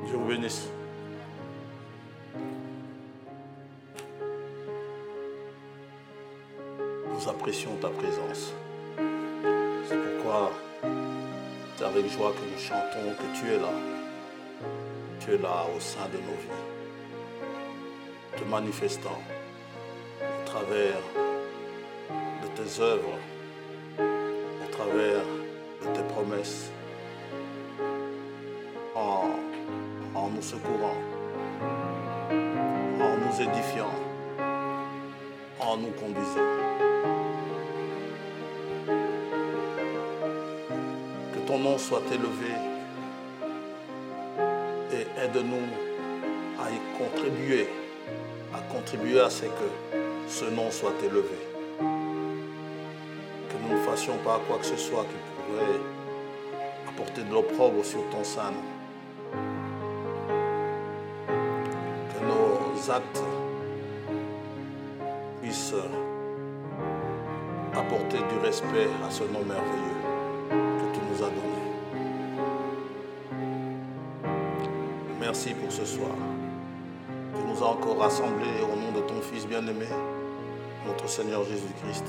Dieu vous bénisse. Nous apprécions ta présence. C'est pourquoi c'est avec joie que nous chantons que tu es là. Tu es là au sein de nos vies, te manifestant au travers de tes œuvres, au travers de tes promesses, en nous secourant, en nous édifiant, en nous conduisant. Que ton nom soit élevé et aide-nous à y contribuer à ce que ce nom soit élevé. Que nous ne fassions pas quoi que ce soit qui pourrait apporter de l'opprobre sur ton saint nom. Que nos actes puissent apporter du respect à ce nom merveilleux que tu nous as donné. Merci pour ce soir. Tu nous as encore rassemblés au nom de ton Fils bien-aimé, notre Seigneur Jésus-Christ,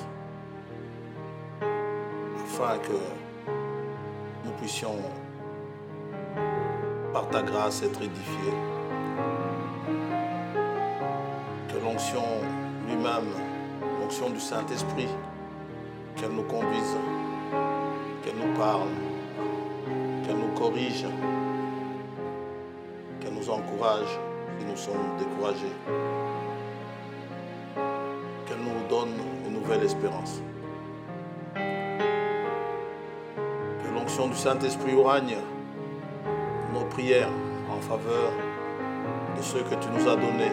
afin que nous puissions, par ta grâce, être édifiés. Que l'onction lui-même, l'onction du Saint-Esprit, qu'elle nous conduise, qu'elle nous parle, qu'elle nous corrige, qu'elle nous encourage si nous sommes découragés, qu'elle nous donne une nouvelle espérance. Que l'onction du Saint-Esprit règne nos prières en faveur de ceux que tu nous as donnés,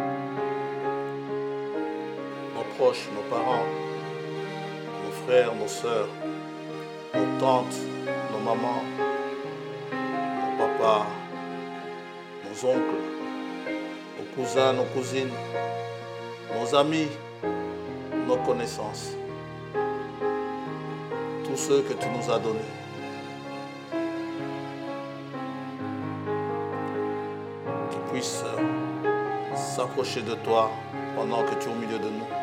nos proches, nos parents, nos frères, nos sœurs, nos tantes, nos mamans, nos papas, nos oncles, nos cousins, nos cousines, nos amis, nos connaissances, tous ceux que tu nous as donnés. Qu'ils puissent s'approcher de toi pendant que tu es au milieu de nous.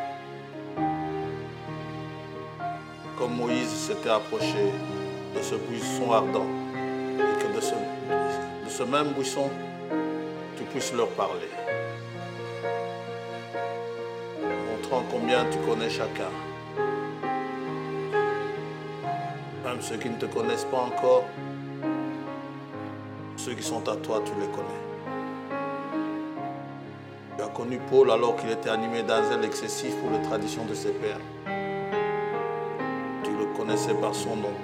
Comme Moïse s'était approché de ce buisson ardent et que de ce même buisson, tu puisses leur parler, montrant combien tu connais chacun. Même ceux qui ne te connaissent pas encore, ceux qui sont à toi, tu les connais. Tu as connu Paul alors qu'il était animé d'un zèle excessif pour les traditions de ses pères. Tu le connaissais par son nom.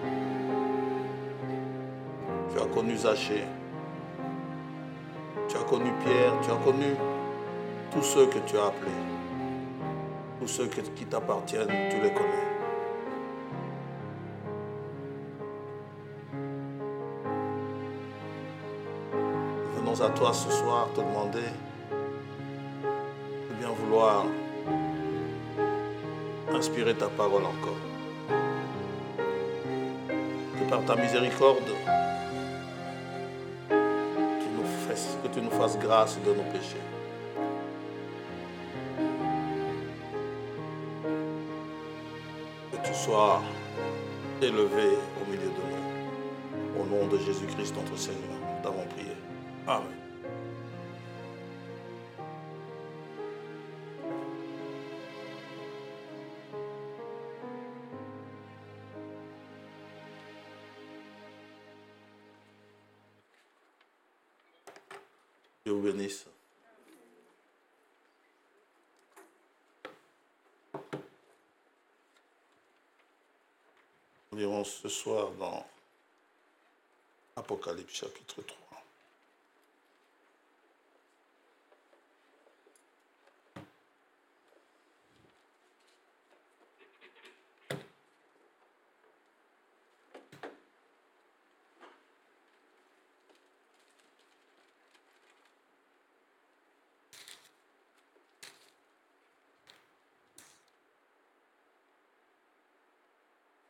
Tu as connu Zachée. Tu as connu Pierre. Tu as connu tous ceux que tu as appelés. Tous ceux qui t'appartiennent, tu les connais. Venons à toi ce soir te demander de bien vouloir inspirer ta parole encore. Que par ta miséricorde, que tu nous fasses grâce de nos péchés. Que tu sois élevé au milieu de nous. Au nom de Jésus-Christ, notre Seigneur, nous t'avons prié. Amen. Dieu vous bénisse. Nous lirons ce soir dans Apocalypse chapitre 3.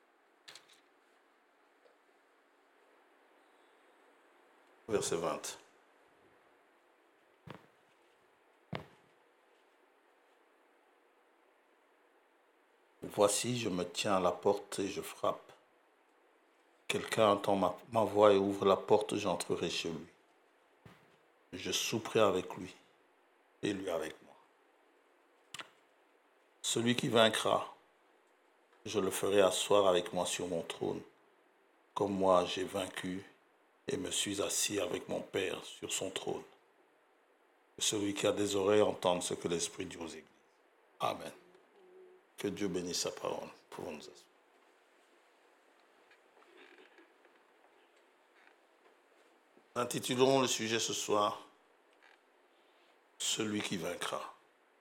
Verset 20. Voici, je me tiens à la porte et je frappe. Quelqu'un entend ma voix et ouvre la porte, j'entrerai chez lui. Je souperai avec lui et lui avec moi. Celui qui vaincra, je le ferai asseoir avec moi sur mon trône, comme moi j'ai vaincu et me suis assis avec mon Père sur son trône. Que celui qui a des oreilles entende ce que l'Esprit dit aux églises. Amen. Que Dieu bénisse sa parole. Pouvons nous asseoir. Intitulons le sujet ce soir, celui qui vaincra.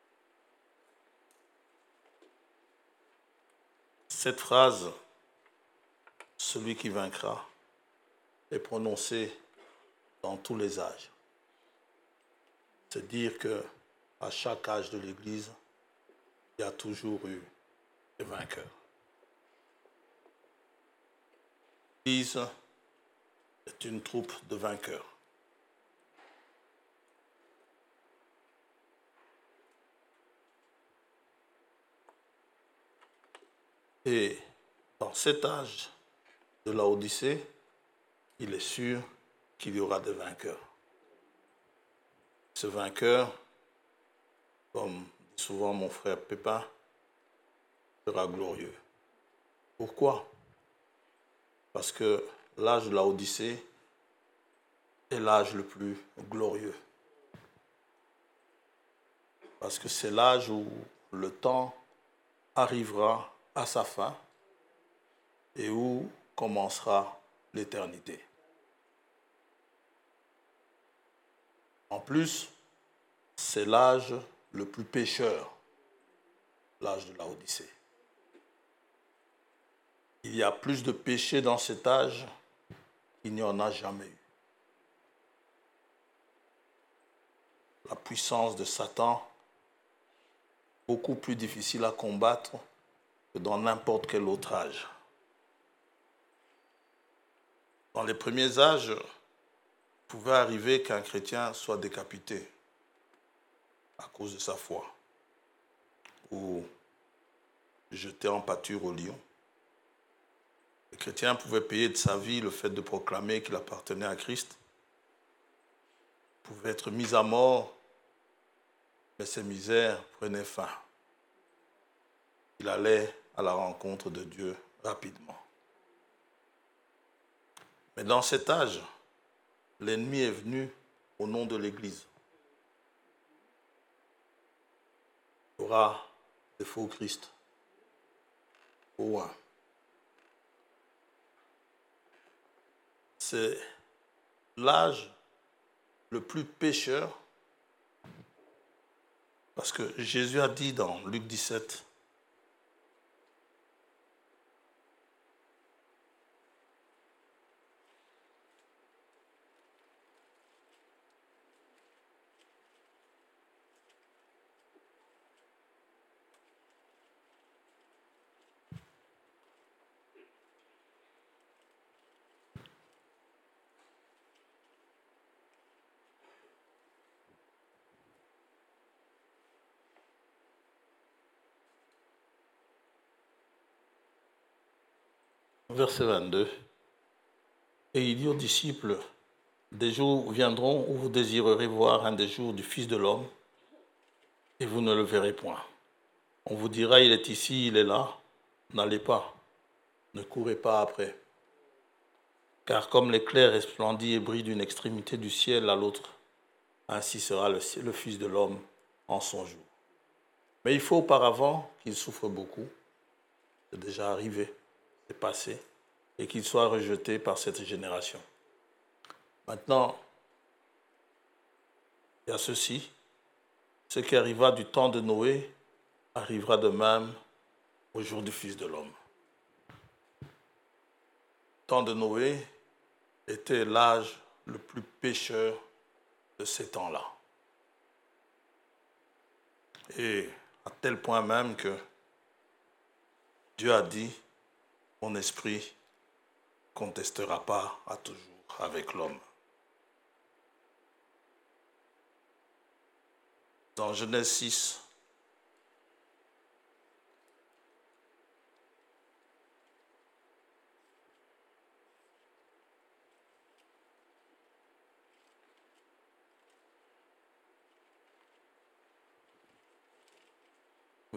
Cette phrase, celui qui vaincra, est prononcée dans tous les âges. C'est dire qu'à chaque âge de l'Église, il y a toujours eu des vainqueurs. L'Église est une troupe de vainqueurs. Et dans cet âge de la Odyssée, il est sûr qu'il y aura des vainqueurs. Ce vainqueur, comme dit souvent mon frère Pépin, sera glorieux. Pourquoi? Parce que l'âge de la Odyssée est l'âge le plus glorieux. Parce que c'est l'âge où le temps arrivera à sa fin et où commencera l'éternité. En plus, c'est l'âge le plus pécheur, l'âge de la Odyssée. Il y a plus de péché dans cet âge qu'il n'y en a jamais eu. La puissance de Satan, beaucoup plus difficile à combattre que dans n'importe quel autre âge. Dans les premiers âges, il pouvait arriver qu'un chrétien soit décapité à cause de sa foi ou jeté en pâture au lion. Le chrétien pouvait payer de sa vie le fait de proclamer qu'il appartenait à Christ. Il pouvait être mis à mort, mais ses misères prenaient fin. Il allait à la rencontre de Dieu rapidement. Mais dans cet âge, l'ennemi est venu au nom de l'Église. Il y aura des faux Christ. Au un. C'est l'âge le plus pécheur parce que Jésus a dit dans Luc 17, verset 22, et il dit aux disciples, des jours viendront où vous désirerez voir un des jours du Fils de l'homme, et vous ne le verrez point. On vous dira, il est ici, il est là, n'allez pas, ne courez pas après. Car comme l'éclair resplendit et brille d'une extrémité du ciel à l'autre, ainsi sera le Fils de l'homme en son jour. Mais il faut auparavant qu'il souffre beaucoup, c'est déjà arrivé, c'est passé, et qu'il soit rejeté par cette génération. Maintenant, il y a ceci, ce qui arriva du temps de Noé arrivera de même au jour du Fils de l'homme. Le temps de Noé était l'âge le plus pécheur de ces temps-là. Et à tel point même que Dieu a dit, mon esprit ne contestera pas à toujours avec l'homme. Dans Genèse 6,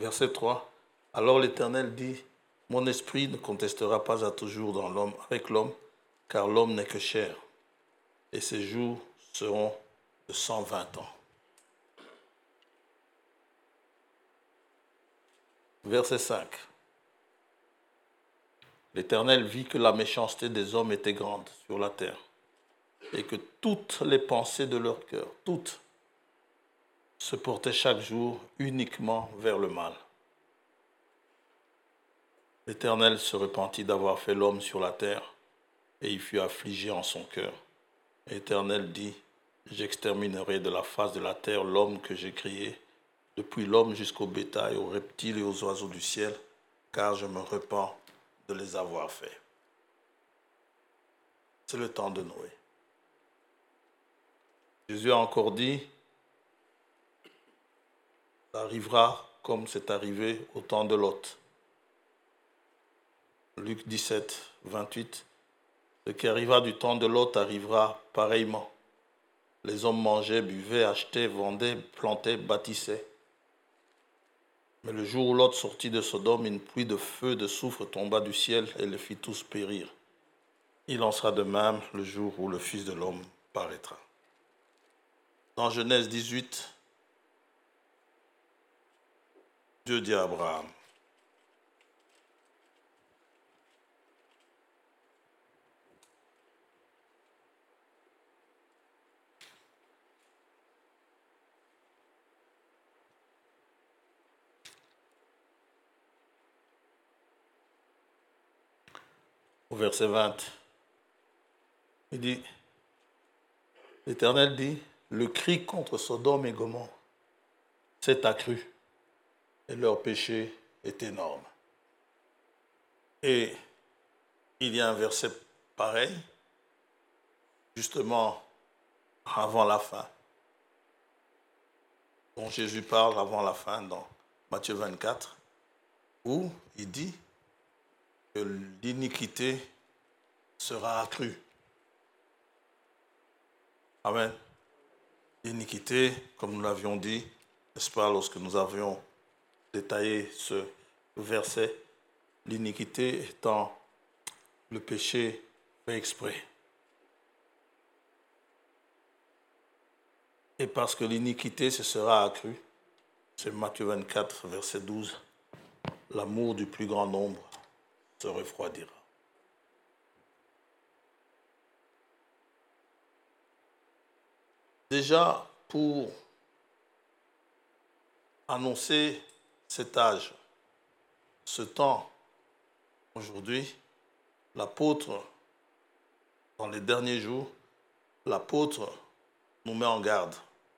Verset 3. Alors l'Éternel dit, mon esprit ne contestera pas à toujours avec l'homme, car l'homme n'est que chair, et ses jours seront de 120 ans. Verset 5. L'Éternel vit que la méchanceté des hommes était grande sur la terre, et que toutes les pensées de leur cœur, toutes, se portaient chaque jour uniquement vers le mal. L'Éternel se repentit d'avoir fait l'homme sur la terre, et il fut affligé en son cœur. L'Éternel dit, j'exterminerai de la face de la terre l'homme que j'ai créé, depuis l'homme jusqu'au bétail, aux reptiles et aux oiseaux du ciel, car je me repens de les avoir faits. C'est le temps de Noé. Jésus a encore dit, ça arrivera comme c'est arrivé au temps de Lot. Luc 17, 28. Ce qui arriva du temps de Lot arrivera pareillement. Les hommes mangeaient, buvaient, achetaient, vendaient, plantaient, bâtissaient. Mais le jour où Lot sortit de Sodome, une pluie de feu, de soufre tomba du ciel et les fit tous périr. Il en sera de même le jour où le Fils de l'homme paraîtra. Dans Genèse 18, Dieu dit à Abraham, au verset 20, il dit, l'Éternel dit, le cri contre Sodome et Gomorrhe s'est accru et leur péché est énorme. Et il y a un verset pareil, justement avant la fin, dont Jésus parle avant la fin dans Matthieu 24, où il dit que l'iniquité sera accrue. Amen. L'iniquité, comme nous l'avions dit, n'est-ce pas, lorsque nous avions détaillé ce verset, l'iniquité étant le péché fait exprès. Et parce que l'iniquité se sera accrue, c'est Matthieu 24, verset 12, l'amour du plus grand nombre se refroidira. Déjà, pour annoncer cet âge, ce temps, aujourd'hui, l'apôtre, dans les derniers jours, l'apôtre nous met en garde.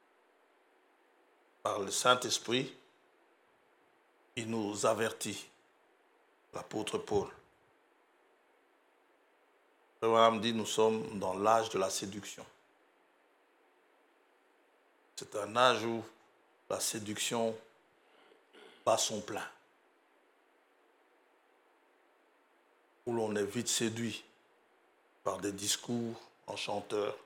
Par le Saint-Esprit, il nous avertit, l'apôtre Paul. Abraham dit, nous sommes dans l'âge de la séduction. C'est un âge où la séduction bat son plein, où l'on est vite séduit par des discours enchanteurs,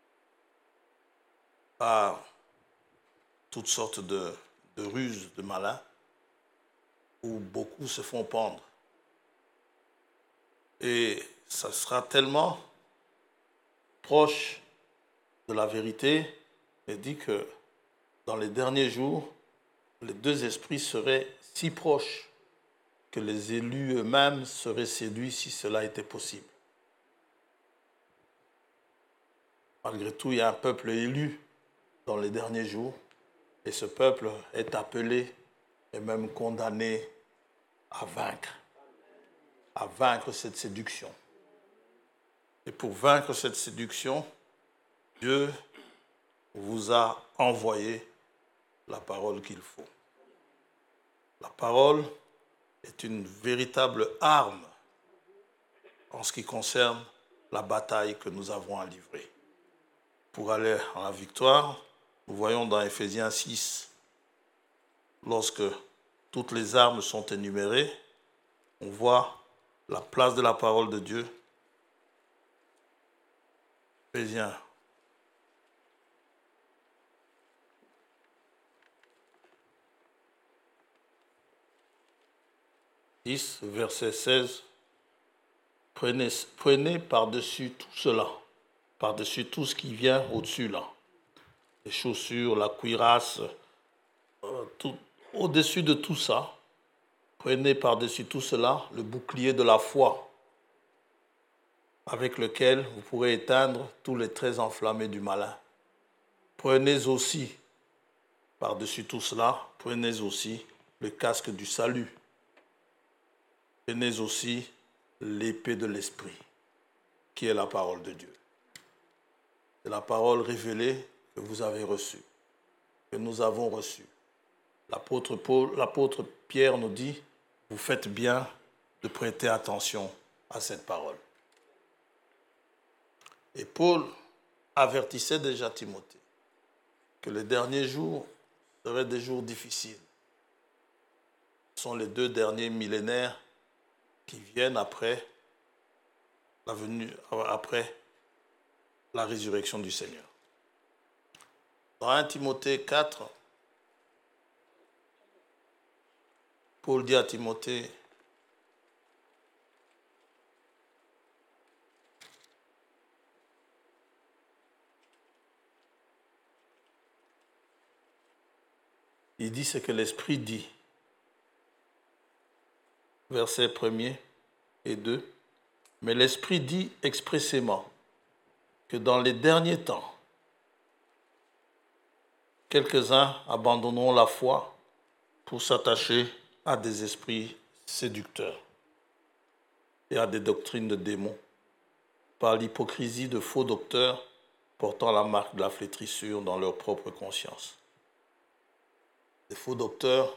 par toutes sortes de ruses de malins, où beaucoup se font pendre. Et ça sera tellement proche de la vérité, il dit que dans les derniers jours, les deux esprits seraient si proches que les élus eux-mêmes seraient séduits si cela était possible. Malgré tout, il y a un peuple élu dans les derniers jours, et ce peuple est appelé et même condamné à vaincre cette séduction. Et pour vaincre cette séduction, Dieu vous a envoyé la parole qu'il faut. La parole est une véritable arme en ce qui concerne la bataille que nous avons à livrer. Pour aller en la victoire, nous voyons dans Éphésiens 6, lorsque toutes les armes sont énumérées, on voit la place de la parole de Dieu. Éphésiens. 10, verset 16. Prenez par-dessus tout cela, par-dessus tout ce qui vient au-dessus là. Les chaussures, la cuirasse, au-dessus de tout ça, prenez par-dessus tout cela le bouclier de la foi, avec lequel vous pourrez éteindre tous les traits enflammés du malin. Prenez aussi, par-dessus tout cela, prenez aussi le casque du salut. Prenez aussi l'épée de l'esprit, qui est la parole de Dieu. C'est la parole révélée que vous avez reçue, que nous avons reçue. L'apôtre Pierre nous dit, vous faites bien de prêter attention à cette parole. Et Paul avertissait déjà Timothée que les derniers jours seraient des jours difficiles. Ce sont les 2 derniers millénaires qui viennent après la résurrection du Seigneur. Dans 1 Timothée 4, Paul dit à Timothée, il dit ce que l'Esprit dit. Versets 1er et 2. Mais l'Esprit dit expressément que dans les derniers temps, quelques-uns abandonneront la foi pour s'attacher à des esprits séducteurs et à des doctrines de démons, par l'hypocrisie de faux docteurs portant la marque de la flétrissure dans leur propre conscience. Les faux docteurs,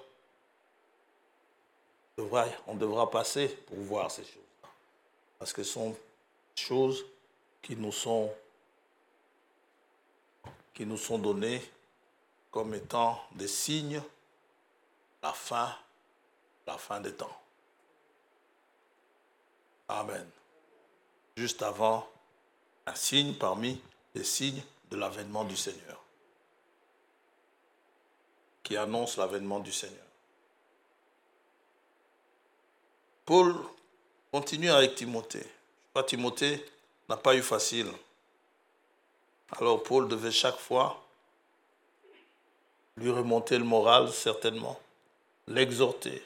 on devra passer pour voir ces choses-là, parce que ce sont choses qui nous sont données comme étant des signes de la fin des temps. Amen. Juste avant, un signe parmi les signes de l'avènement du Seigneur, qui annonce l'avènement du Seigneur. Paul continue avec Timothée. Timothée n'a pas eu facile. Alors Paul devait chaque fois lui remonter le moral, certainement, l'exhorter.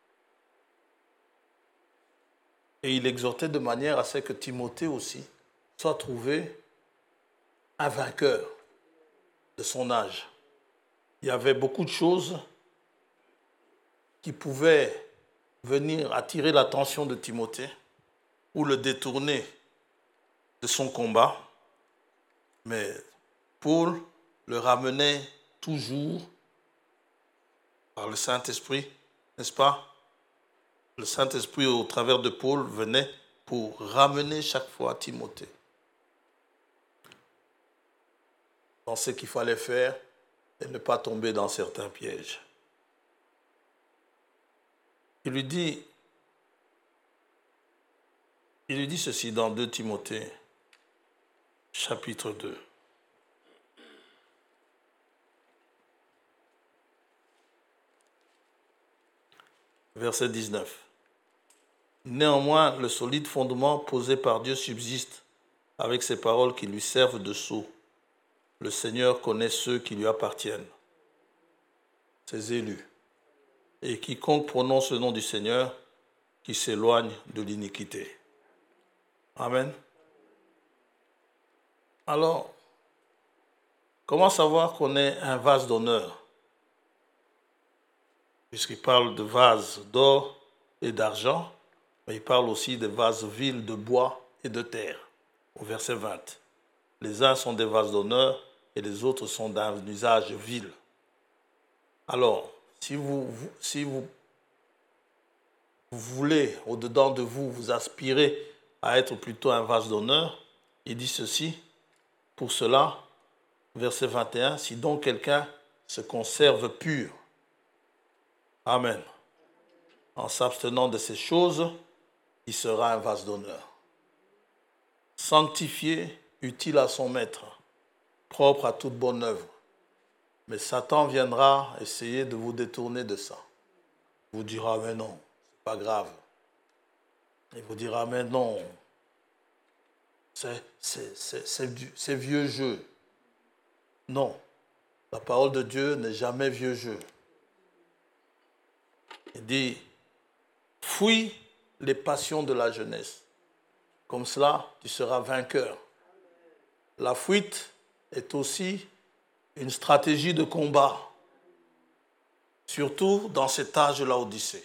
Et il exhortait de manière à ce que Timothée aussi soit trouvé un vainqueur de son âge. Il y avait beaucoup de choses qui pouvaient venir attirer l'attention de Timothée ou le détourner de son combat. Mais Paul le ramenait toujours par le Saint-Esprit, n'est-ce pas? Le Saint-Esprit, au travers de Paul, venait pour ramener chaque fois Timothée dans ce qu'il fallait faire et ne pas tomber dans certains pièges. Il lui dit ceci dans 2 Timothée, chapitre 2. Verset 19. Néanmoins, le solide fondement posé par Dieu subsiste avec ces paroles qui lui servent de sceau. Le Seigneur connaît ceux qui lui appartiennent, ses élus. Et quiconque prononce le nom du Seigneur, qui s'éloigne de l'iniquité. Amen. Alors, comment savoir qu'on est un vase d'honneur? Puisqu'il parle de vases d'or et d'argent, mais il parle aussi de vases vils de bois et de terre, au verset 20. Les uns sont des vases d'honneur et les autres sont d'un usage vil. Alors, si vous voulez, au-dedans de vous, vous aspirez à être plutôt un vase d'honneur, il dit ceci, pour cela, verset 21, si donc quelqu'un se conserve pur, amen, en s'abstenant de ces choses, il sera un vase d'honneur. Sanctifié, utile à son maître, propre à toute bonne œuvre. Mais Satan viendra essayer de vous détourner de ça. Vous dira, mais non, c'est pas grave. Il vous dira, mais non, c'est vieux jeu. Non, la parole de Dieu n'est jamais vieux jeu. Il dit, fuis les passions de la jeunesse. Comme cela, tu seras vainqueur. La fuite est aussi une stratégie de combat, surtout dans cet âge de l'Odyssée.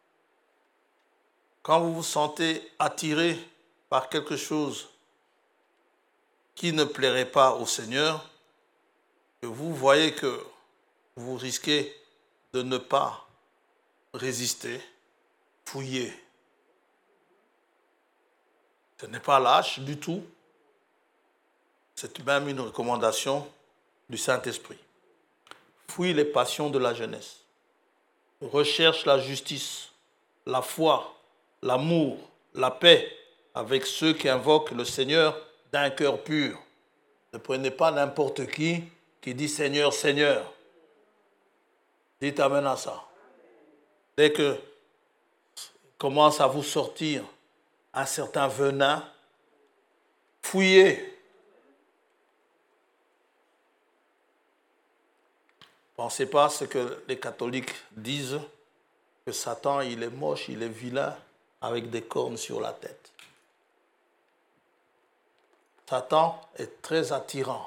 Quand vous vous sentez attiré par quelque chose qui ne plairait pas au Seigneur, et vous voyez que vous risquez de ne pas résister, fouillez. Ce n'est pas lâche du tout. C'est même une recommandation du Saint-Esprit. Fouille les passions de la jeunesse. Recherche la justice, la foi, l'amour, la paix avec ceux qui invoquent le Seigneur d'un cœur pur. Ne prenez pas n'importe qui dit Seigneur, Seigneur. Dites amen à ça. Dès que commence à vous sortir un certain venin, fouillez. Pensez pas ce que les catholiques disent, que Satan, il est moche, il est vilain, avec des cornes sur la tête. Satan est très attirant.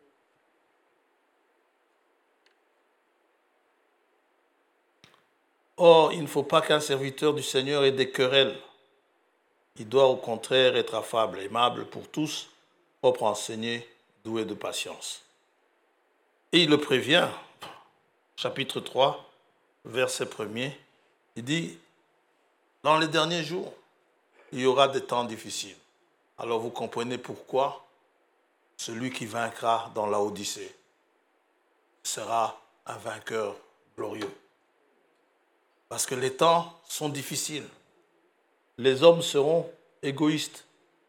Or, il ne faut pas qu'un serviteur du Seigneur ait des querelles. Il doit au contraire être affable, aimable pour tous, propre, enseigné, doué de patience. Et il le prévient, chapitre 3, verset 1er, il dit, dans les derniers jours, il y aura des temps difficiles. Alors vous comprenez pourquoi celui qui vaincra dans la Odyssée sera un vainqueur glorieux. Parce que les temps sont difficiles. Les hommes seront égoïstes,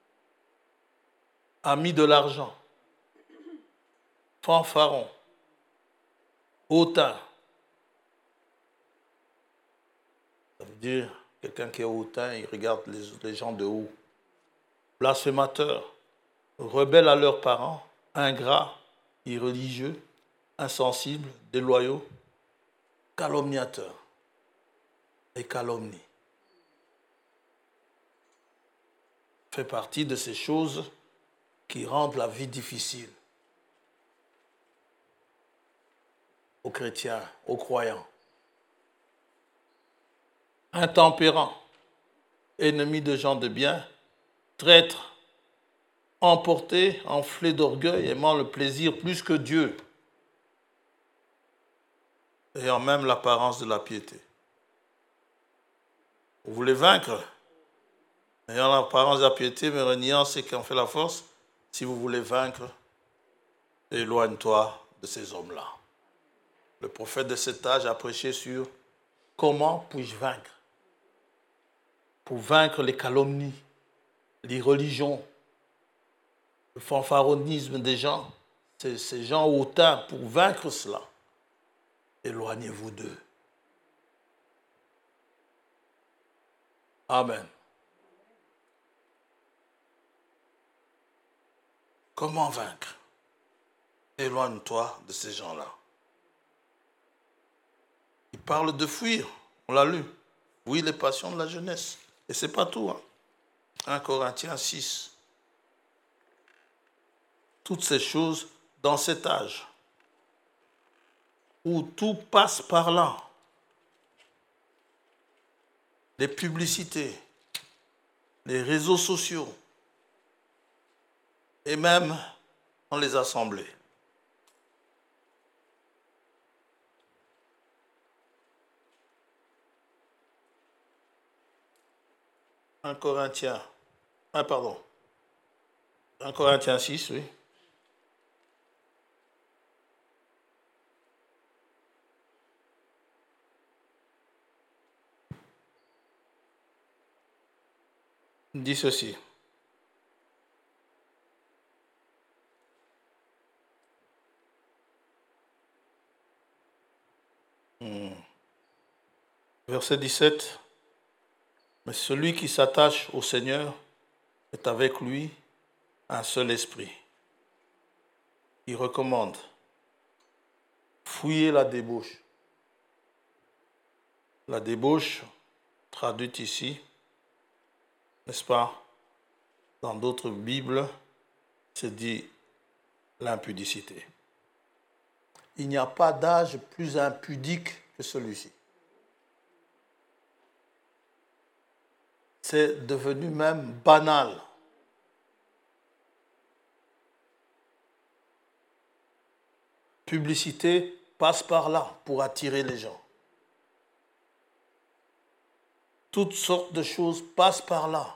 amis de l'argent, fanfarons, hautains. Ça veut dire, quelqu'un qui est hautain, il regarde les gens de haut. Blasphémateurs, rebelles à leurs parents, ingrats, irreligieux, insensibles, déloyaux, calomniateurs et calomnies. Fait partie de ces choses qui rendent la vie difficile aux chrétiens, aux croyants. Intempérants, ennemis de gens de bien, traîtres, emportés, enflés d'orgueil, aimant le plaisir plus que Dieu, ayant même l'apparence de la piété. Vous voulez vaincre, ayant l'apparence de la piété, mais reniant ce qui en fait la force. Si vous voulez vaincre, éloigne-toi de ces hommes-là. Le prophète de cet âge a prêché sur comment puis-je vaincre. Pour vaincre les calomnies, l'irreligion, le fanfaronnisme des gens, ces gens hautains, pour vaincre cela, éloignez-vous d'eux. Amen. Comment vaincre? Éloigne-toi de ces gens-là. Il parle de fuir, on l'a lu. Oui, les passions de la jeunesse. Et ce n'est pas tout. 1 Corinthiens 6. Toutes ces choses dans cet âge où tout passe par là. Les publicités, les réseaux sociaux et même dans les assemblées. Un Corinthiens 6, oui. Il dit ceci. Verset 17. Mais celui qui s'attache au Seigneur est avec lui un seul esprit. Il recommande, fouillez la débauche. La débauche, traduite ici, n'est-ce pas, dans d'autres Bibles, c'est dit l'impudicité. Il n'y a pas d'âge plus impudique que celui-ci. C'est devenu même banal. Publicité passe par là pour attirer les gens. Toutes sortes de choses passent par là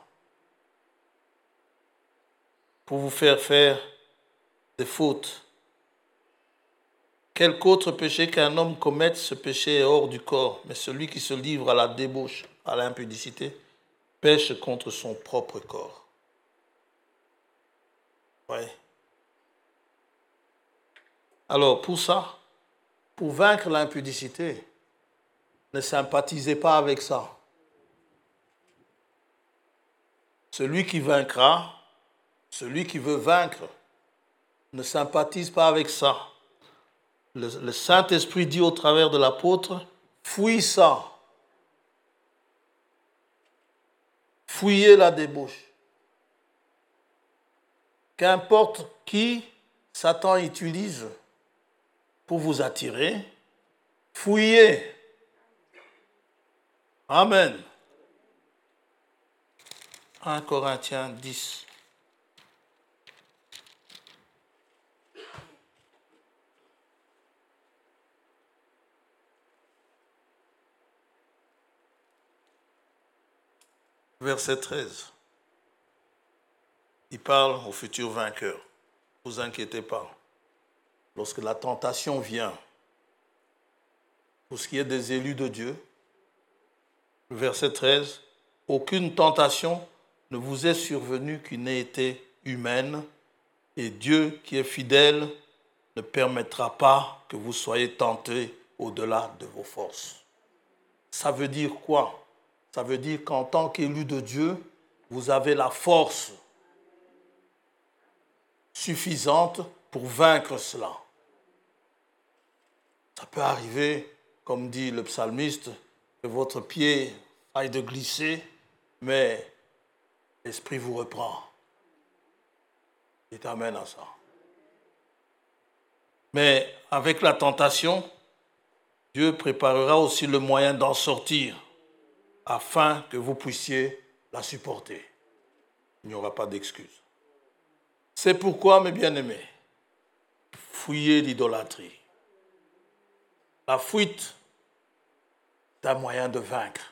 pour vous faire faire des fautes. Quelque autre péché qu'un homme commette, ce péché est hors du corps, mais celui qui se livre à la débauche, à l'impudicité, pêche contre son propre corps. Oui. Alors, pour ça, pour vaincre l'impudicité, ne sympathisez pas avec ça. Celui qui vaincra, celui qui veut vaincre, ne sympathise pas avec ça. Le Saint-Esprit dit au travers de l'apôtre, fouille ça. Fouillez la débauche. Qu'importe qui Satan utilise pour vous attirer, fouillez. Amen. 1 Corinthiens 10. Verset 13. Il parle au futur vainqueur. Ne vous inquiétez pas. Lorsque la tentation vient, pour ce qui est des élus de Dieu, le verset 13, aucune tentation ne vous est survenue qui n'ait été humaine, et Dieu qui est fidèle ne permettra pas que vous soyez tentés au-delà de vos forces. Ça veut dire quoi? Ça veut dire qu'en tant qu'élu de Dieu, vous avez la force suffisante pour vaincre cela. Ça peut arriver, comme dit le psalmiste, que votre pied aille de glisser, mais l'Esprit vous reprend. Il t'amène à ça. Mais avec la tentation, Dieu préparera aussi le moyen d'en sortir afin que vous puissiez la supporter. Il n'y aura pas d'excuse. C'est pourquoi, mes bien-aimés, fouillez l'idolâtrie. La fuite est un moyen de vaincre.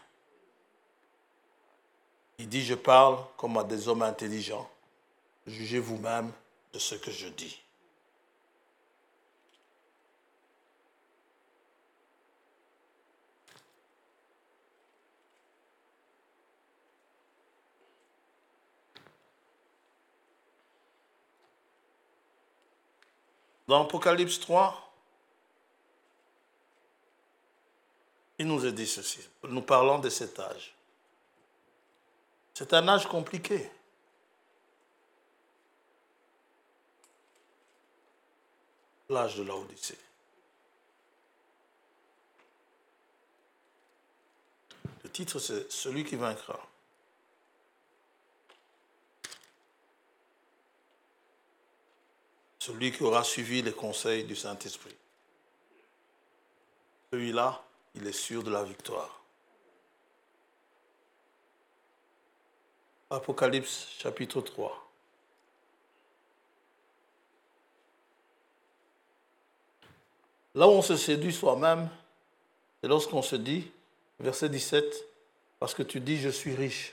Il dit, je parle comme à des hommes intelligents. Jugez vous-même de ce que je dis. Dans Apocalypse 3, il nous est dit ceci. Nous parlons de cet âge. C'est un âge compliqué. L'âge de l'Odyssée. Le titre, c'est « Celui qui vaincra ». Celui qui aura suivi les conseils du Saint-Esprit. Celui-là, il est sûr de la victoire. Apocalypse chapitre 3. Là où on se séduit soi-même, c'est lorsqu'on se dit, verset 17, parce que tu dis, je suis riche.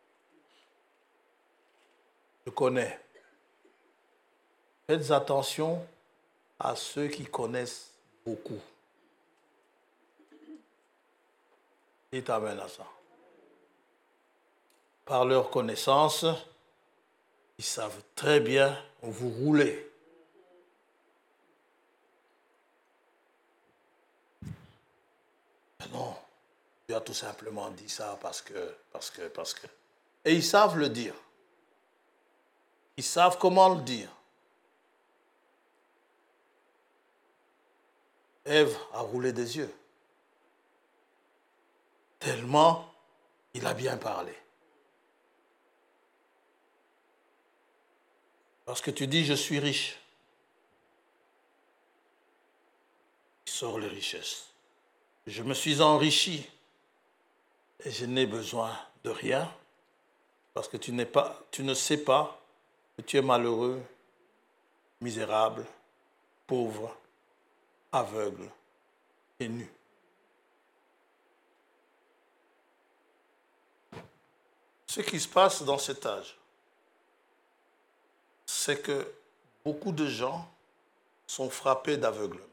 Je connais. Faites attention à ceux qui connaissent beaucoup. Il t'amène à ça. Par leur connaissance, ils savent très bien où vous roulez. Mais non, Dieu a tout simplement dit ça parce que. Et ils savent le dire. Ils savent comment le dire. Ève a roulé des yeux. Tellement il a bien parlé. Lorsque tu dis je suis riche, il sort les richesses. Je me suis enrichi et je n'ai besoin de rien parce que tu ne sais pas que tu es malheureux, misérable, pauvre, aveugle et nu. Ce qui se passe dans cet âge, c'est que beaucoup de gens sont frappés d'aveuglement.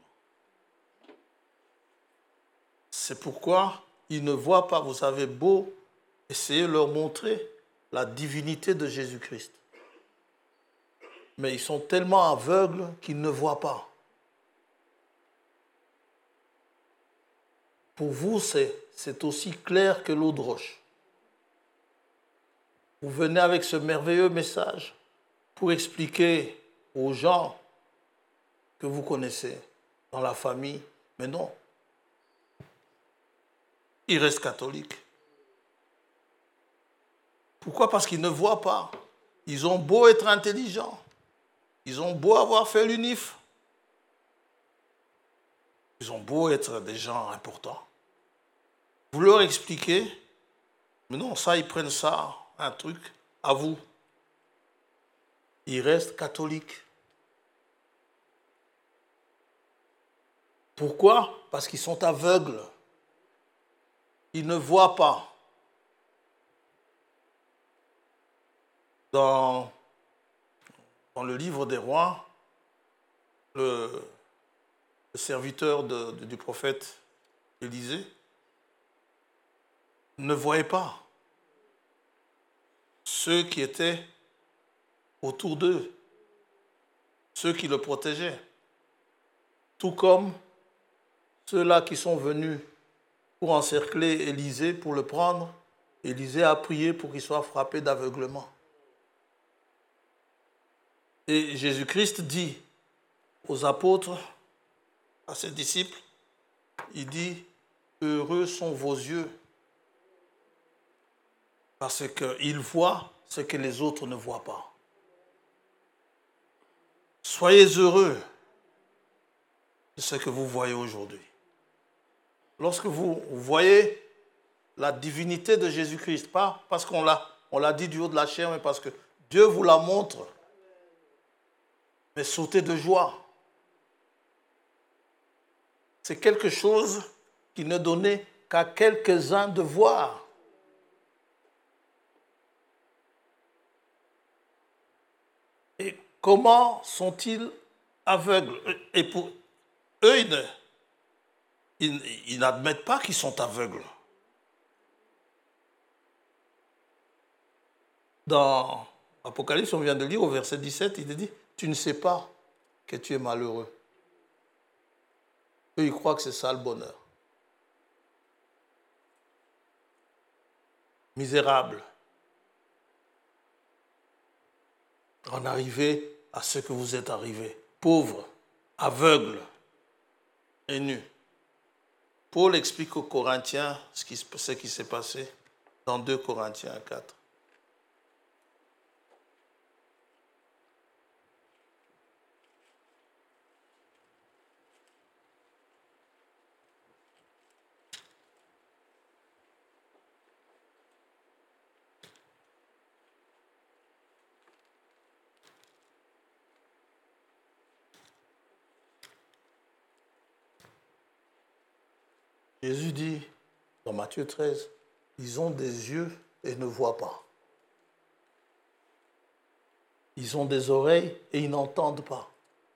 C'est pourquoi ils ne voient pas. Vous avez beau essayer de leur montrer la divinité de Jésus-Christ. Mais ils sont tellement aveugles qu'ils ne voient pas. Pour vous, c'est aussi clair que l'eau de roche. Vous venez avec ce merveilleux message pour expliquer aux gens que vous connaissez dans la famille, mais non. Ils restent catholiques. Pourquoi? Parce qu'ils ne voient pas. Ils ont beau être intelligents. Ils ont beau avoir fait l'UNIF. Ils ont beau être des gens importants. Vous leur expliquez, mais non, ça, ils prennent ça, un truc, à vous. Ils restent catholiques. Pourquoi? Parce qu'ils sont aveugles. Ils ne voient pas. Dans le livre des rois, le serviteur du prophète Élisée ne voyait pas ceux qui étaient autour d'eux, ceux qui le protégeaient, tout comme ceux-là qui sont venus pour encercler Élisée, pour le prendre. Élisée a prié pour qu'il soit frappé d'aveuglement. Et Jésus-Christ dit aux apôtres, à ses disciples, il dit, heureux sont vos yeux, parce qu'ils voient ce que les autres ne voient pas. Soyez heureux de ce que vous voyez aujourd'hui. Lorsque vous voyez la divinité de Jésus-Christ, pas parce qu'on l'a dit du haut de la chair, mais parce que Dieu vous la montre, mais sautez de joie. C'est quelque chose qui ne donnait qu'à quelques-uns de voir. Et comment sont-ils aveugles? Et pour eux, ils n'admettent pas qu'ils sont aveugles. Dans Apocalypse, on vient de lire au verset 17, il dit, tu ne sais pas que tu es malheureux. Eux, ils croient que c'est ça le bonheur. Misérable. En arriver à ce que vous êtes arrivés. Pauvre, aveugle et nu. Paul explique aux Corinthiens ce qui s'est passé dans 2 Corinthiens 4. Jésus dit, dans Matthieu 13, ils ont des yeux et ne voient pas. Ils ont des oreilles et ils n'entendent pas.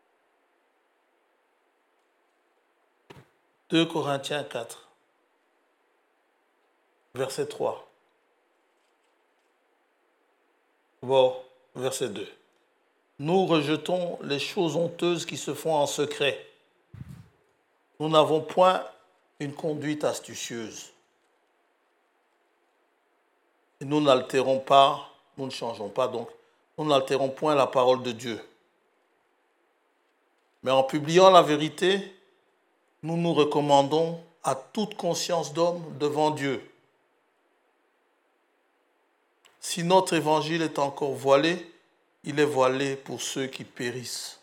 2 Corinthiens 4, verset 3. Bon, verset 2. Nous rejetons les choses honteuses qui se font en secret. Nous n'avons point une conduite astucieuse, Et nous n'altérons pas, nous ne changeons pas donc, nous n'altérons point la parole de Dieu. Mais en publiant la vérité, nous nous recommandons à toute conscience d'homme devant Dieu. Si notre évangile est encore voilé, il est voilé pour ceux qui périssent.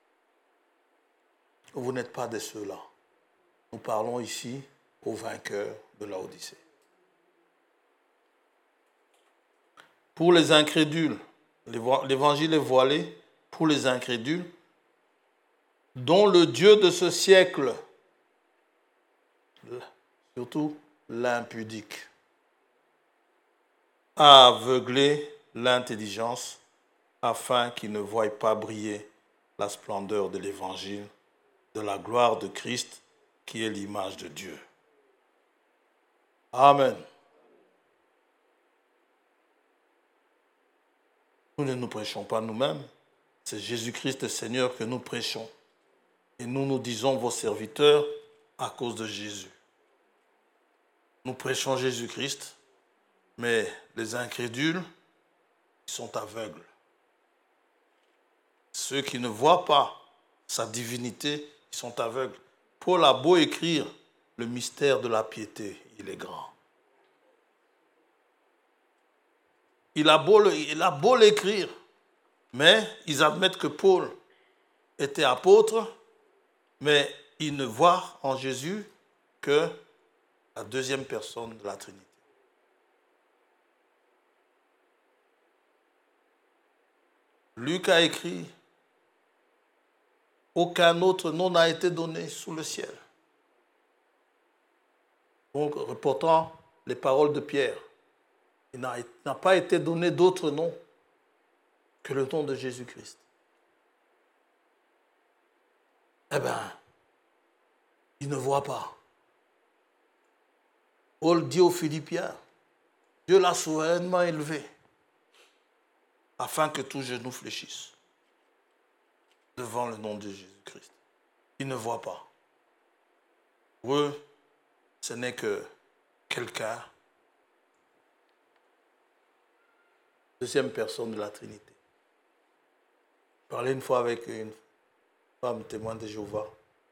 Vous n'êtes pas de ceux-là. Nous parlons ici aux vainqueurs de Laodicée. Pour les incrédules, l'évangile est voilé pour les incrédules, dont le Dieu de ce siècle, surtout l'impudique, a aveuglé l'intelligence afin qu'ils ne voient pas briller la splendeur de l'évangile, de la gloire de Christ, qui est l'image de Dieu. Amen. Nous ne nous prêchons pas nous-mêmes, c'est Jésus-Christ le Seigneur que nous prêchons. Et nous nous disons vos serviteurs à cause de Jésus. Nous prêchons Jésus-Christ, mais les incrédules, ils sont aveugles. Ceux qui ne voient pas sa divinité, ils sont aveugles. Paul a beau écrire le mystère de la piété, il est grand. Il a beau l'écrire, mais ils admettent que Paul était apôtre, mais ils ne voient en Jésus que la deuxième personne de la Trinité. Luc a écrit « Aucun autre nom n'a été donné sous le ciel ». Donc, reportant les paroles de Pierre, il n'a pas été donné d'autre nom que le nom de Jésus-Christ. Eh bien, il ne voit pas. Paul dit aux Philippiens, Dieu l'a souverainement élevé, afin que tout genou fléchisse devant le nom de Jésus-Christ. Ils ne voient pas. Pour eux, ce n'est que quelqu'un, deuxième personne de la Trinité. Je parlais une fois avec une femme témoin de Jéhovah.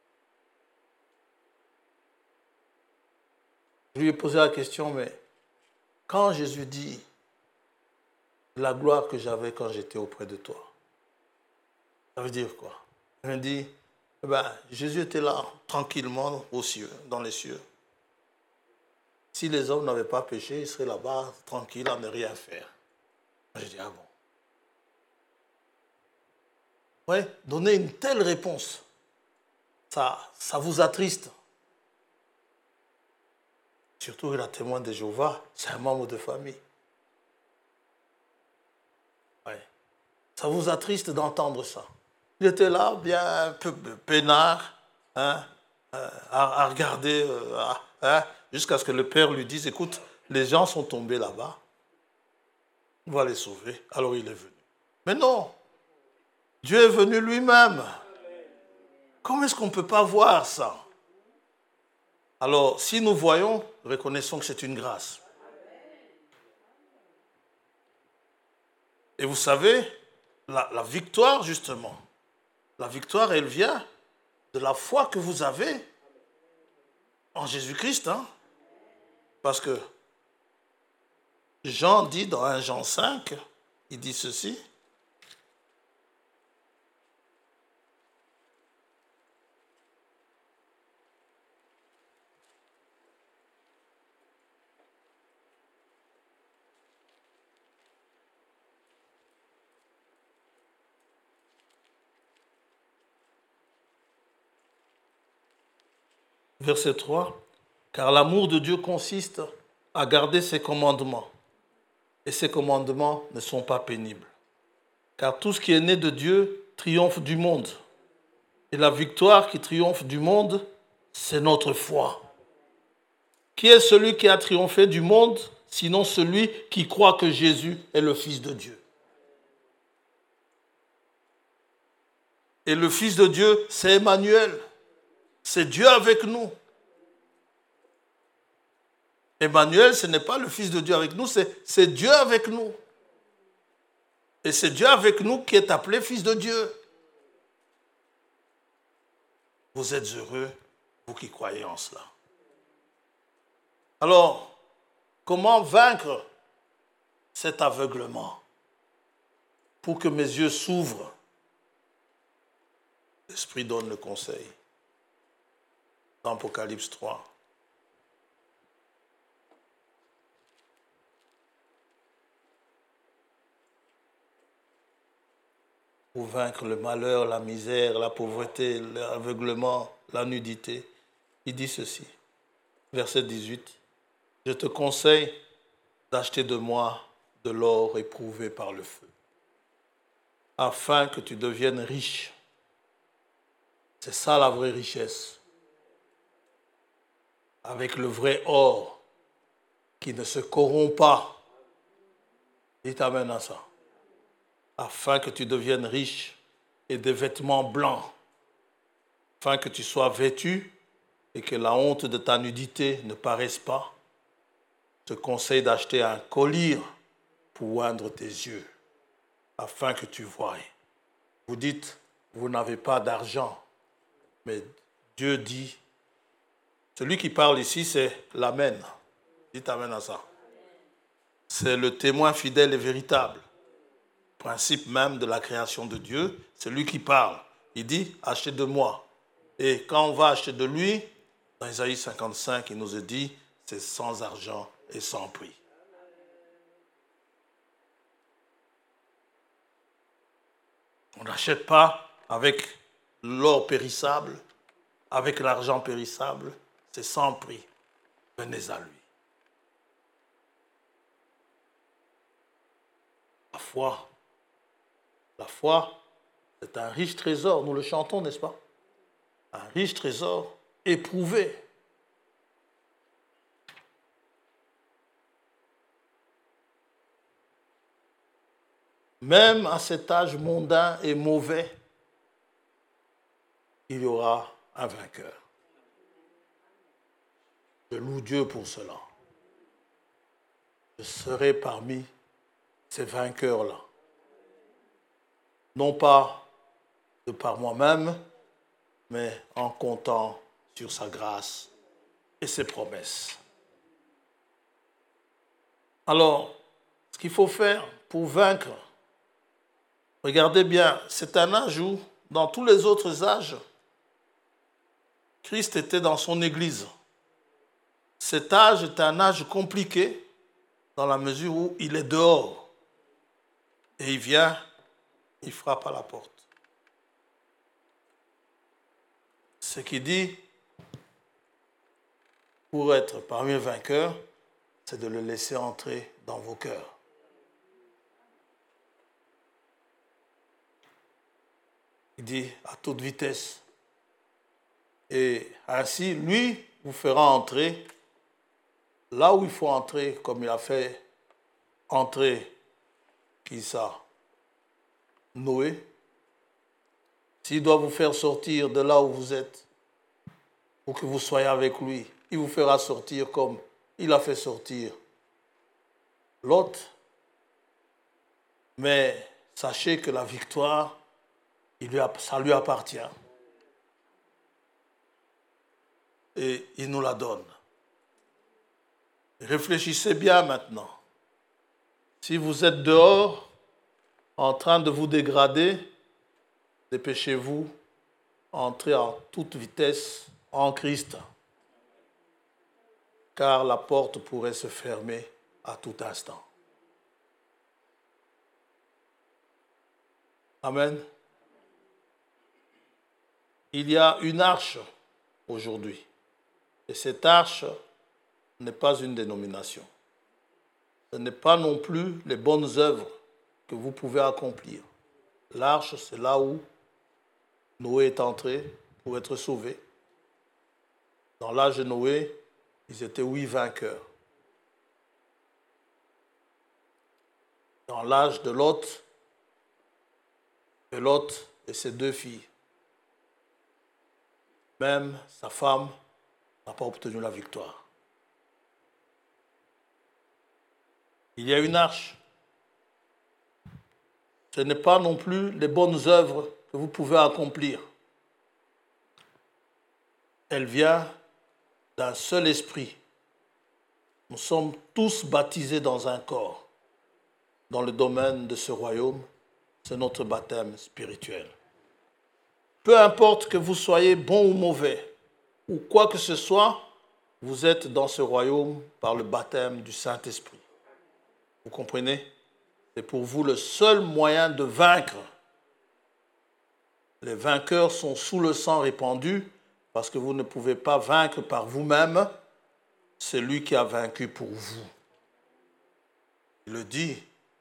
Je lui ai posé la question, mais quand Jésus dit la gloire que j'avais quand j'étais auprès de toi, ça veut dire quoi? Il m'a dit, Jésus était là, tranquillement, aux cieux, dans les cieux. Si les hommes n'avaient pas péché, ils seraient là-bas, tranquilles, à ne rien faire. J'ai dit, ah bon? Oui, donner une telle réponse, ça vous attriste. Surtout que la témoin de Jéhovah, c'est un membre de famille. Ouais. Ça vous attriste d'entendre ça. Il était là, bien un peu peinard, à regarder, jusqu'à ce que le père lui dise, écoute, les gens sont tombés là-bas, on va les sauver. Alors il est venu. Mais non, Dieu est venu lui-même. Comment est-ce qu'on ne peut pas voir ça? Alors, si nous voyons, reconnaissons que c'est une grâce. Et vous savez, la victoire, justement, la victoire, elle vient de la foi que vous avez en Jésus-Christ. Parce que Jean dit dans 1 Jean 5, il dit ceci. Verset 3, « Car l'amour de Dieu consiste à garder ses commandements, et ses commandements ne sont pas pénibles. Car tout ce qui est né de Dieu triomphe du monde, et la victoire qui triomphe du monde, c'est notre foi. Qui est celui qui a triomphé du monde, sinon celui qui croit que Jésus est le Fils de Dieu? Et le Fils de Dieu, c'est Emmanuel. C'est Dieu avec nous. Emmanuel, ce n'est pas le Fils de Dieu avec nous, c'est Dieu avec nous. Et c'est Dieu avec nous qui est appelé Fils de Dieu. Vous êtes heureux, vous qui croyez en cela. Alors, comment vaincre cet aveuglement pour que mes yeux s'ouvrent? L'Esprit donne le conseil. Dans Apocalypse 3. Pour vaincre le malheur, la misère, la pauvreté, l'aveuglement, la nudité. Il dit ceci, verset 18. Je te conseille d'acheter de moi de l'or éprouvé par le feu, afin que tu deviennes riche. C'est ça la vraie richesse. Avec le vrai or qui ne se corrompt pas. Dites amen à ça. Afin que tu deviennes riche et des vêtements blancs, afin que tu sois vêtu et que la honte de ta nudité ne paraisse pas. Je te conseille d'acheter un collier pour oindre tes yeux, afin que tu voies. Vous dites, vous n'avez pas d'argent, mais Dieu dit, celui qui parle ici, c'est l'Amen. Dites amen à ça. C'est le témoin fidèle et véritable. Principe même de la création de Dieu, c'est lui qui parle. Il dit, achetez de moi. Et quand on va acheter de lui, dans Isaïe 55, il nous est dit, c'est sans argent et sans prix. On n'achète pas avec l'or périssable, avec l'argent périssable, c'est sans prix. Venez à lui. La foi, c'est un riche trésor, nous le chantons, n'est-ce pas? Un riche trésor éprouvé. Même à cet âge mondain et mauvais, il y aura un vainqueur. Je loue Dieu pour cela. Je serai parmi ces vainqueurs-là. Non pas de par moi-même, mais en comptant sur sa grâce et ses promesses. Alors, ce qu'il faut faire pour vaincre, regardez bien, c'est un âge où, dans tous les autres âges, Christ était dans son Église. Cet âge est un âge compliqué dans la mesure où il est dehors. Et il vient, il frappe à la porte. Ce qu'il dit, pour être parmi les vainqueurs, c'est de le laisser entrer dans vos cœurs. Il dit à toute vitesse. Et ainsi, lui vous fera entrer là où il faut entrer, comme il a fait entrer, qui ça? Noé. S'il doit vous faire sortir de là où vous êtes, pour que vous soyez avec lui, il vous fera sortir comme il a fait sortir Lot. Mais sachez que la victoire, ça lui appartient. Et il nous la donne. Réfléchissez bien maintenant. Si vous êtes dehors, en train de vous dégrader, dépêchez-vous, entrez en toute vitesse en Christ, car la porte pourrait se fermer à tout instant. Amen. Il y a une arche aujourd'hui, et cette arche n'est pas une dénomination. Ce n'est pas non plus les bonnes œuvres que vous pouvez accomplir. L'arche, c'est là où Noé est entré pour être sauvé. Dans l'âge de Noé, ils étaient 8 vainqueurs. Dans l'âge de Lot et ses 2 filles. Même sa femme n'a pas obtenu la victoire. Il y a une arche. Ce n'est pas non plus les bonnes œuvres que vous pouvez accomplir. Elle vient d'un seul esprit. Nous sommes tous baptisés dans un corps. Dans le domaine de ce royaume, c'est notre baptême spirituel. Peu importe que vous soyez bon ou mauvais, ou quoi que ce soit, vous êtes dans ce royaume par le baptême du Saint-Esprit. Vous comprenez? C'est pour vous le seul moyen de vaincre. Les vainqueurs sont sous le sang répandu parce que vous ne pouvez pas vaincre par vous-même. C'est lui qui a vaincu pour vous. Il le dit.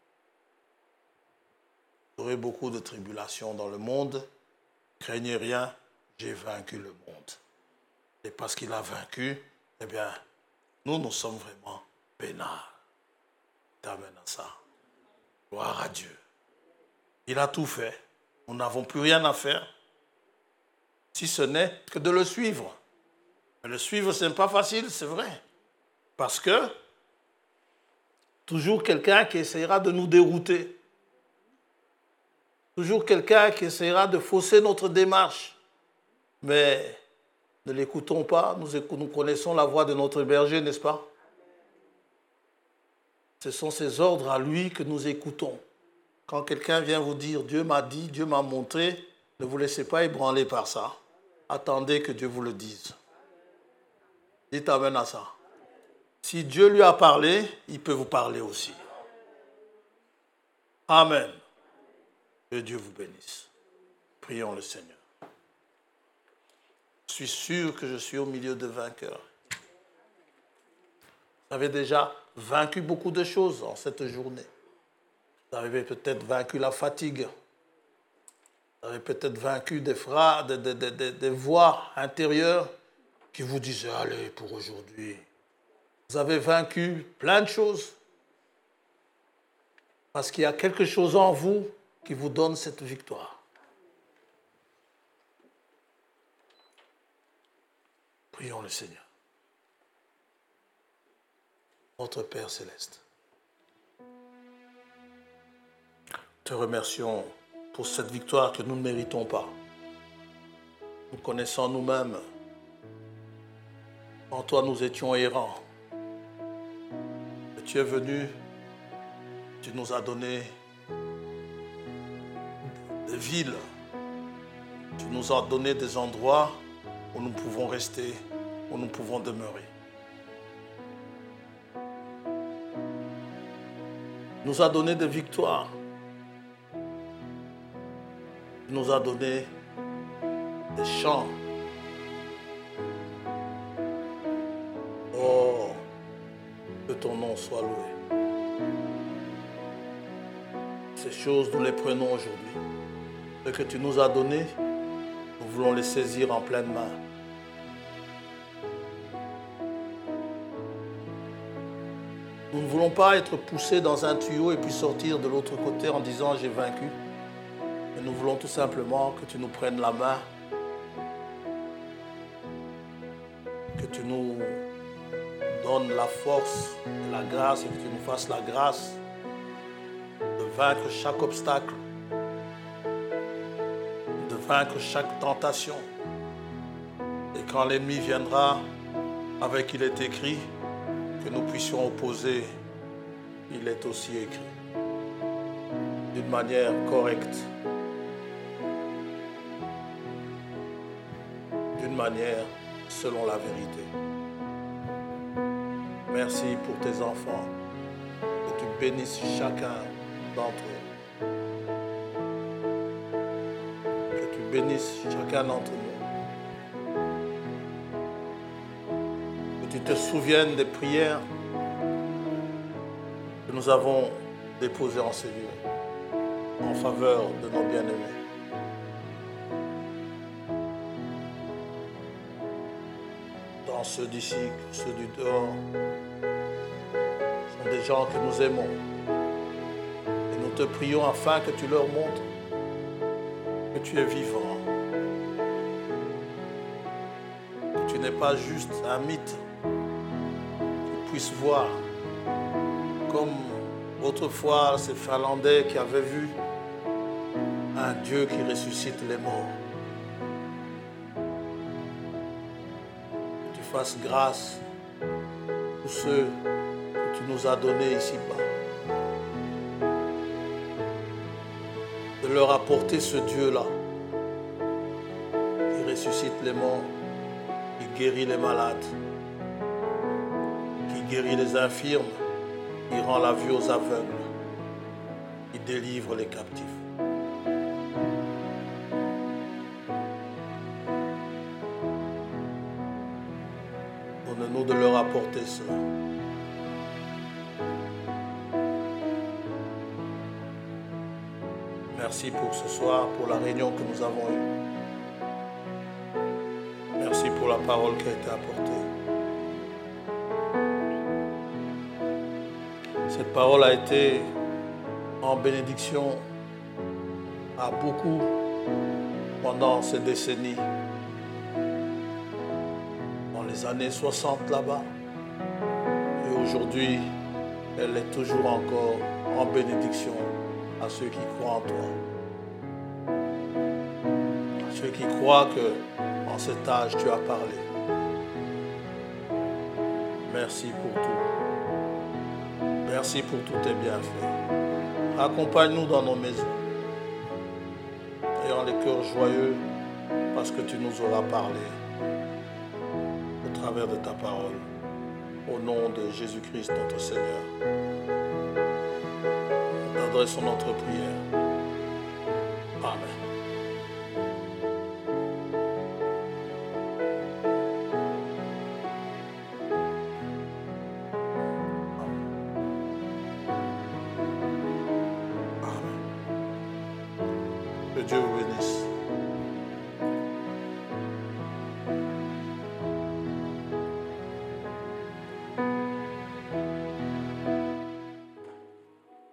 Vous aurez beaucoup de tribulations dans le monde. Craignez rien, j'ai vaincu le monde. Et parce qu'il a vaincu, eh bien, nous sommes vraiment peinards. T'amène à ça. Gloire à Dieu. Il a tout fait. Nous n'avons plus rien à faire, si ce n'est que de le suivre. Mais le suivre, ce n'est pas facile, c'est vrai. Parce que toujours quelqu'un qui essaiera de nous dérouter. Toujours quelqu'un qui essaiera de fausser notre démarche. Mais ne l'écoutons pas, nous connaissons la voix de notre berger, n'est-ce pas? Ce sont ses ordres à lui que nous écoutons. Quand quelqu'un vient vous dire « Dieu m'a dit, Dieu m'a montré », ne vous laissez pas ébranler par ça. Attendez que Dieu vous le dise. Dites amen à ça. Si Dieu lui a parlé, il peut vous parler aussi. Amen. Que Dieu vous bénisse. Prions le Seigneur. Je suis sûr que je suis au milieu de vainqueurs. Vous avez déjà vaincu beaucoup de choses en cette journée. Vous avez peut-être vaincu la fatigue. Vous avez peut-être vaincu des voix intérieures qui vous disaient « Allez, pour aujourd'hui ». Vous avez vaincu plein de choses. Parce qu'il y a quelque chose en vous qui vous donne cette victoire. Prions le Seigneur. Notre Père céleste, te remercions pour cette victoire que nous ne méritons pas. Nous connaissons nous-mêmes. En toi, nous étions errants. Et tu es venu, tu nous as donné des villes, tu nous as donné des endroits où nous pouvons rester, où nous pouvons demeurer. Tu nous as donné des victoires. Tu nous as donné des chants. Oh, que ton nom soit loué. Ces choses, nous les prenons aujourd'hui. Ce que tu nous as donné, nous voulons les saisir en pleine main. Nous ne voulons pas être poussés dans un tuyau et puis sortir de l'autre côté en disant « j'ai vaincu ». Mais nous voulons tout simplement que tu nous prennes la main, que tu nous donnes la force et la grâce et que tu nous fasses la grâce de vaincre chaque obstacle, de vaincre chaque tentation. Et quand l'ennemi viendra avec « il est écrit », que nous puissions opposer « il est aussi écrit » d'une manière correcte, d'une manière selon la vérité. Merci pour tes enfants, que tu bénisses chacun d'entre eux, que tu bénisses chacun d'entre nous. Tu te souviennes des prières que nous avons déposées en ces lieux en faveur de nos bien-aimés. Dans ceux d'ici, ceux du dehors, sont des gens que nous aimons. Et nous te prions afin que tu leur montres que tu es vivant, que tu n'es pas juste un mythe, puisse voir comme Autrefois, ces Finlandais qui avaient vu un Dieu qui ressuscite les morts. Que tu fasses grâce à tous ceux que tu nous as donnés ici-bas. De leur apporter ce Dieu-là qui ressuscite les morts, qui guérit les malades, qui guérit les infirmes, qui rend la vue aux aveugles, qui délivre les captifs. Donne-nous de leur apporter cela. Merci pour ce soir, pour la réunion que nous avons eue. Merci pour la parole qui a été apportée. Cette parole a été en bénédiction à beaucoup pendant ces décennies. Dans les années 60 là-bas. Et aujourd'hui, elle est toujours encore en bénédiction à ceux qui croient en toi. À ceux qui croient que en cet âge tu as parlé. Merci pour tout. Merci pour tous tes bienfaits. Accompagne-nous dans nos maisons. Ayant les cœurs joyeux parce que tu nous auras parlé au travers de ta parole. Au nom de Jésus-Christ, notre Seigneur. Nous t'adressons notre prière. Amen. Que Dieu vous bénisse.